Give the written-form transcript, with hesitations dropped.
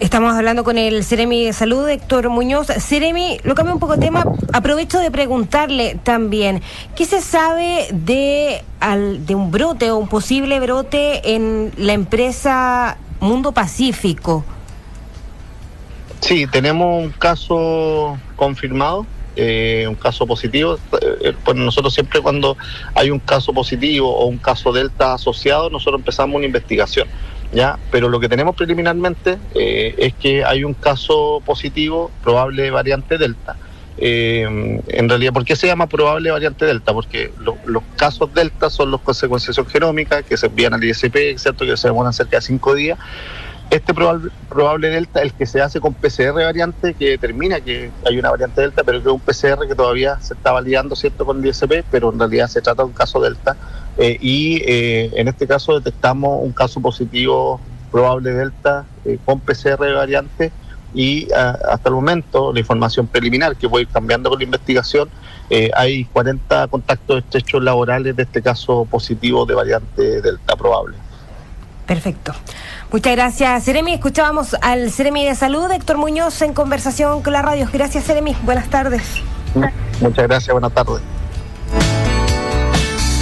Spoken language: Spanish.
Estamos hablando con el Seremi de Salud, Héctor Muñoz. Seremi, lo cambio un poco de tema. Aprovecho de preguntarle también, ¿qué se sabe de un brote o un posible brote en la empresa Mundo Pacífico? Sí, tenemos un caso confirmado, un caso positivo. Pues nosotros siempre cuando hay un caso positivo o un caso Delta asociado, nosotros empezamos una investigación. ¿Ya? Pero lo que tenemos preliminarmente es que hay un caso positivo probable variante Delta. En realidad, ¿por qué se llama probable variante Delta? Porque los casos Delta son los con secuenciación genómica que se envían al ISP, ¿cierto? Que se demoran cerca de 5 días. Este probable Delta, el que se hace con PCR variante, que determina que hay una variante Delta, pero que es un PCR que todavía se está validando, ¿cierto?, con el ISP, pero en realidad se trata de un caso Delta. En este caso detectamos un caso positivo probable Delta con PCR variante y hasta el momento la información preliminar que voy cambiando con la investigación, hay 40 contactos estrechos laborales de este caso positivo de variante Delta probable. Perfecto. Muchas gracias, Seremi. Escuchábamos al Seremi de Salud, Héctor Muñoz, en conversación con la radio. Gracias, Seremi. Buenas tardes. Muchas gracias, buenas tardes.